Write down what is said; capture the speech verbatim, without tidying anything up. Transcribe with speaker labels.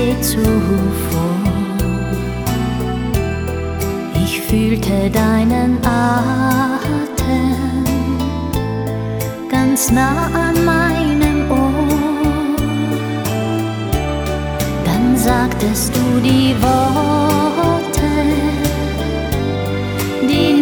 Speaker 1: je zuvor. Ich fühlte deinen Atem ganz nah an meinem Ohr. Dann sagtest du die Worte,